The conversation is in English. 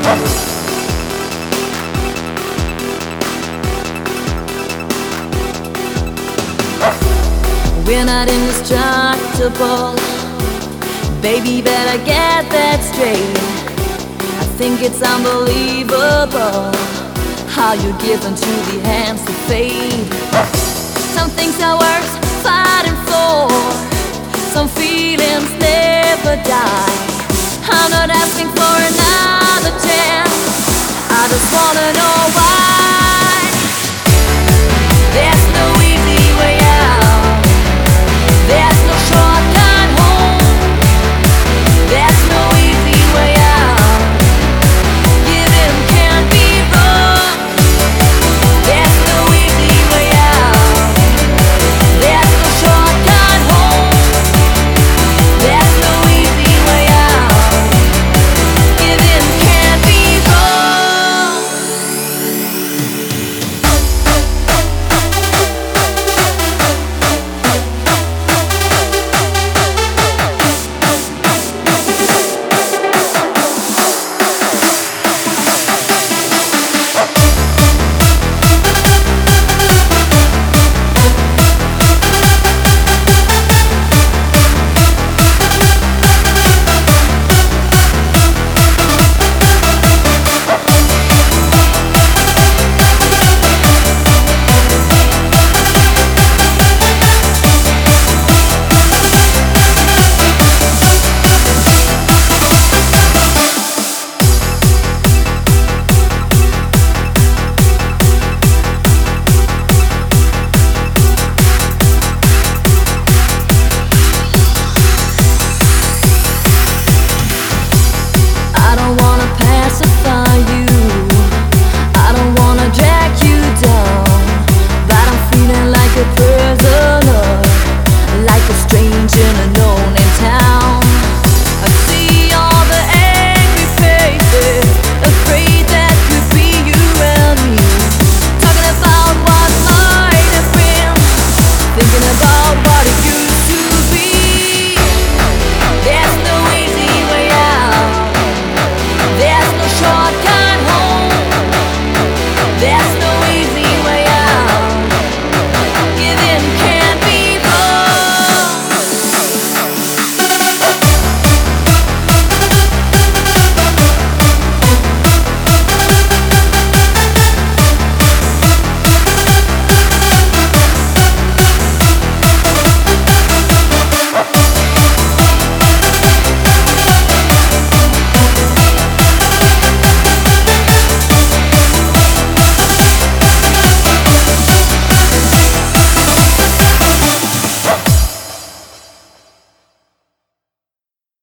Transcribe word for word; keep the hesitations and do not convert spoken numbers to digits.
We're not indestructible. Baby, better get that straight. I think it's unbelievable how you give into the hands of fate. Some things are worth fighting for. Some feelings never die. I'm not asking for enough.